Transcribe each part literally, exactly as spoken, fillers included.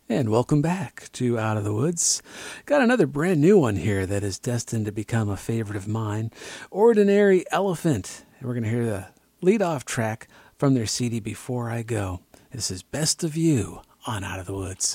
And welcome back to Out of the Woods. Got another brand new one here that is destined to become a favorite of mine, Ordinary Elephant. And we're going to hear the lead-off track from their C D Before I Go. This is Best of You on Out of the Woods.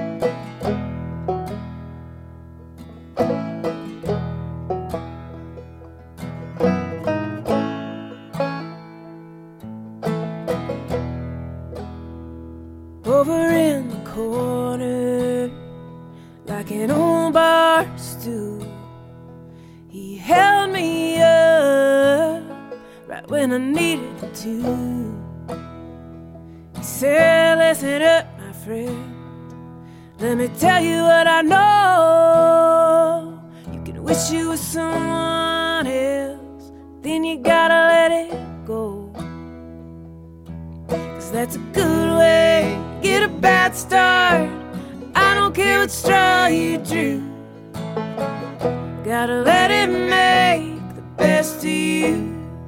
Over in the corner, like an old bar stool, he held me up right when I needed to. He said, listen up, my friend, let me tell you what I know. You can wish you were someone else, then you gotta let it go. 'Cause that's a good way to get a bad start. I don't care what straw you drew, gotta let it make the best of you.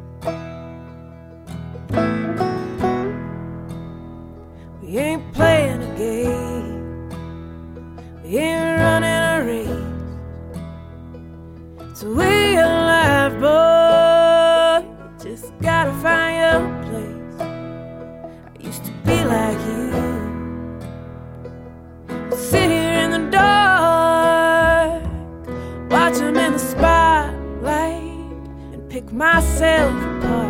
We ain't playing a game, we ain't running a race. It's a way of life, boy, you just gotta find your place. I used to be like you, sit here in the dark, watch them in the spotlight, and pick myself apart.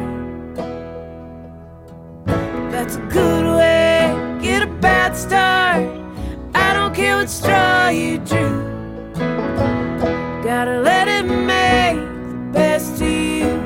That's a good way to get a bad start. I don't care what straw you drew, gotta let it make the best of you.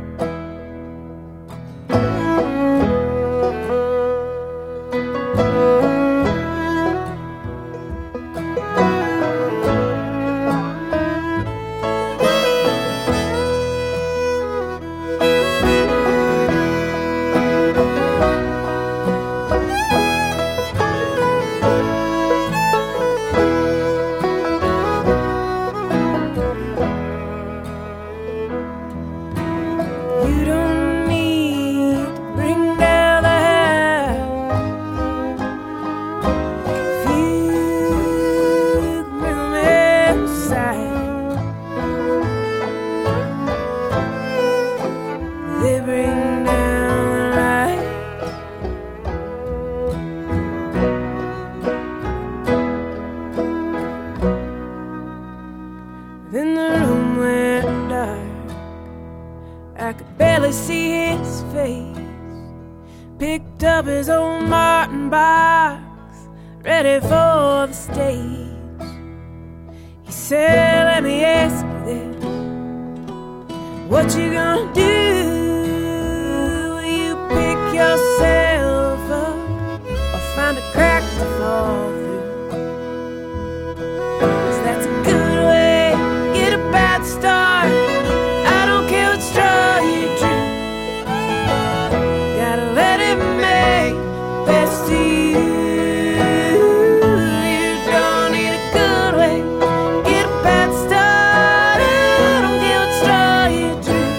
Picked up his old Martin box, ready for the stage. He said, let me ask you this, what you gonna do? Will you pick yourself up or find a crack to fall through? 'Cause that's a good way to get a bad start. I don't care what straw you drew, gotta let it make best of you. You don't need a good way, get a bad start. I don't care what straw you drew,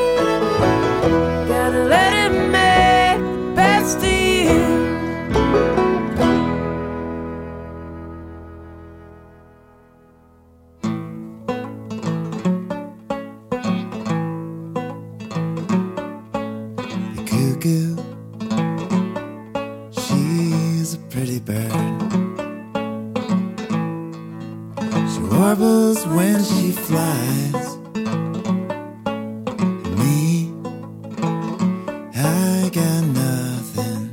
gotta let it make best of you. The cuckoo, she's a pretty bird. She warbles when she flies. Me, I got nothing.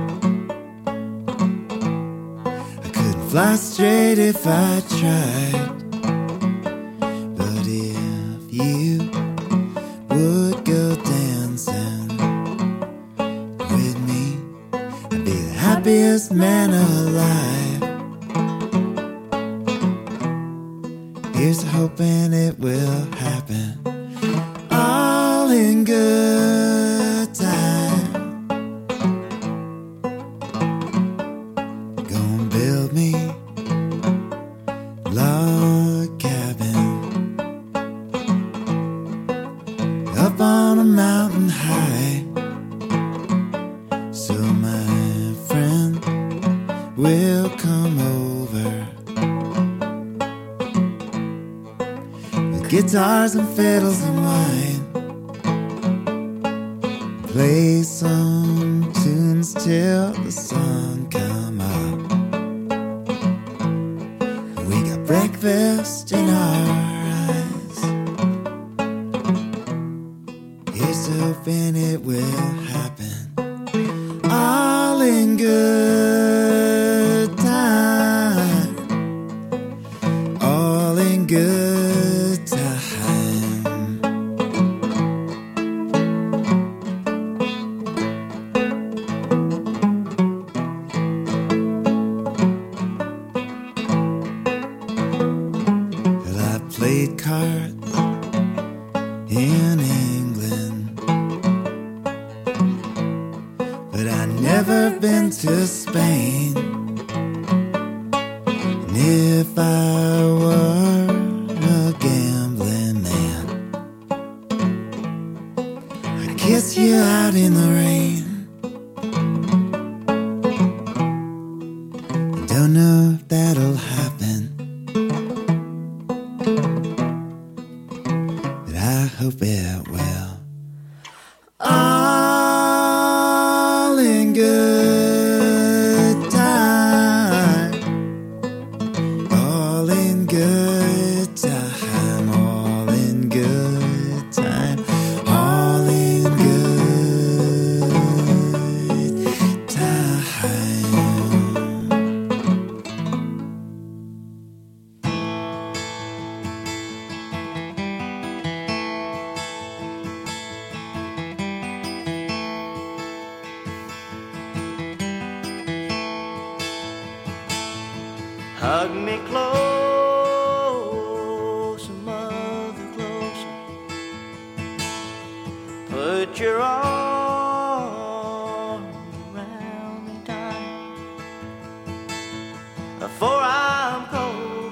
I couldn't fly straight if I tried. But if you would go dancing with me, I'd be the happiest man alive. Here's to hoping it will happen, all in good time. Gonna build me a log cabin up on a mountain high, so my friend will come come over with guitars and fiddles and wine. Play some tunes till the sun come up. We got breakfast in our eyes. Here's hoping it will happen, all in good time, all in good time. Well, I played cards in England, but I never been to Spain. And if I were a gambling man, I'd kiss you out in the rain. Don't know if that'll happen, but I hope it will. All in good time, all in good time, all in good time, all in good time. Hug me close, mother, closer. Put your arm around me tight, for I'm cold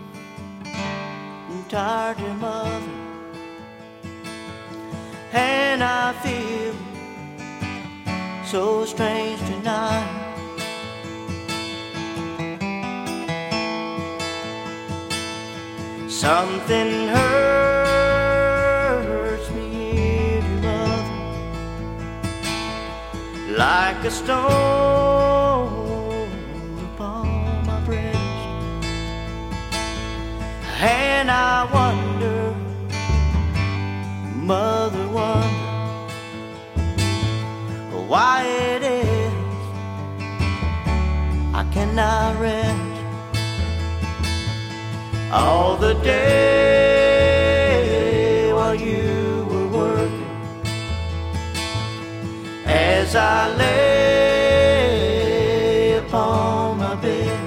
and tired, dear mother, and I feel so strange tonight. Something hurts me here, dear mother, like a stone upon my breast, and I wonder, mother, wonder why it is I cannot rest. All the day while you were working, as I lay upon my bed,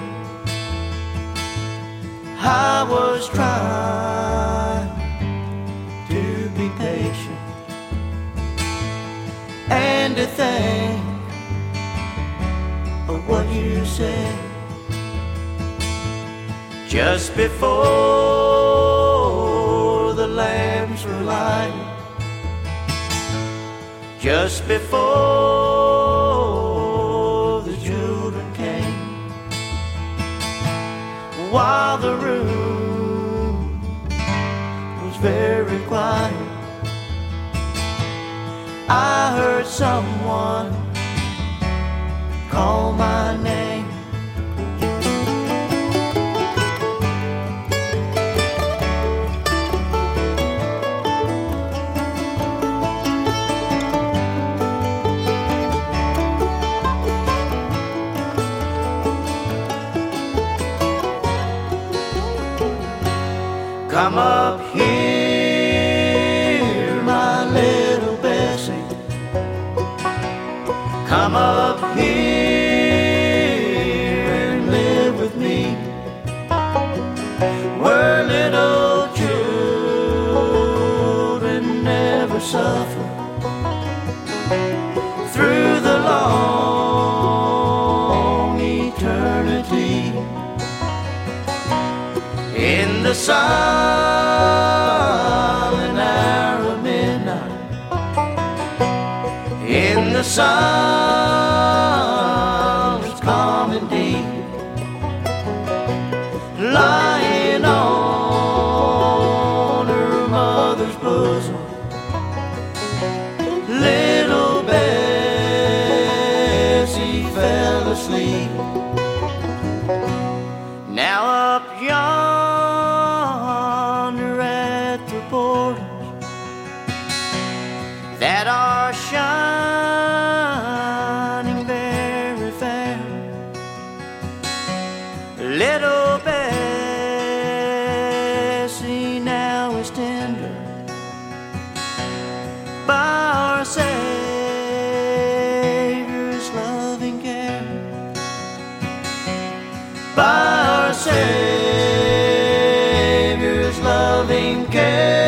I was trying to be patient and to think of what you said. Just before the lamps were lighted, just before the children came, while the room was very quiet, I heard someone call my name. Come up here, my little Bessie. Come up here and live with me, where little children never suffer through the long eternity. In the silent hour of midnight, in the silence calm and deep, lying on her mother's bosom. Little Bessie fell asleep. Now up yonder at the borders that are shining very fair, little Bessie now is tender by our Savior's loving care, by our Savior's loving care.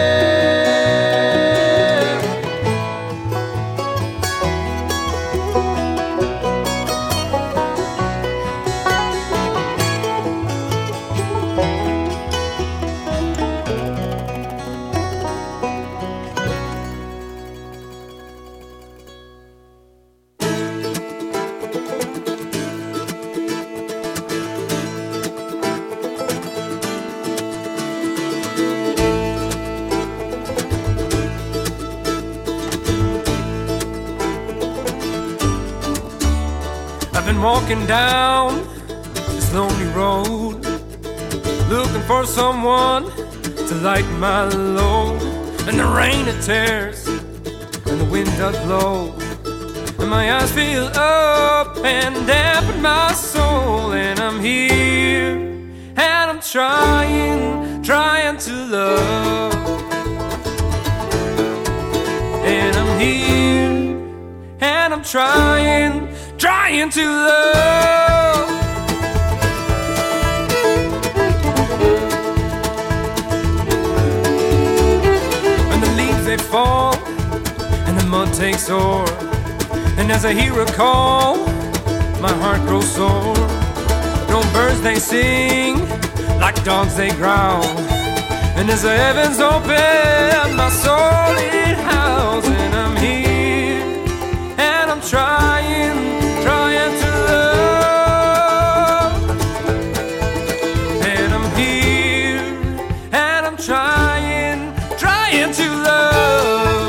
I've been walking down this lonely road, looking for someone to lighten my load. And the rain it tears, and the wind does blow, and my eyes fill up and dampen my soul. And I'm here, and I'm trying, trying to love. And I'm here, and I'm trying, trying to love. When the leaves they fall and the mud takes o'er, and as I hear a call, my heart grows sore. No birds they sing, like dogs they growl, and as the heavens open, my soul it howls. And I'm here, and I'm trying, trying to love. And I'm here, and I'm trying, trying to love.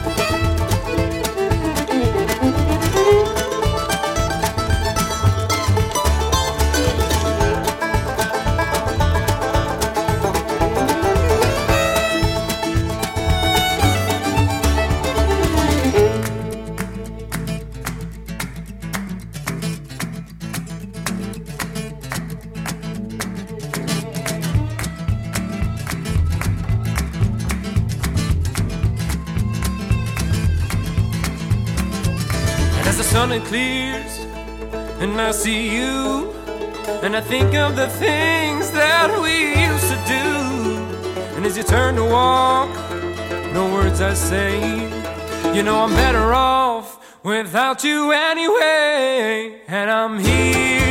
As the sun it clears, and I see you, and I think of the things that we used to do. And as you turn to walk, no words I say, you know I'm better off without you anyway. And I'm here,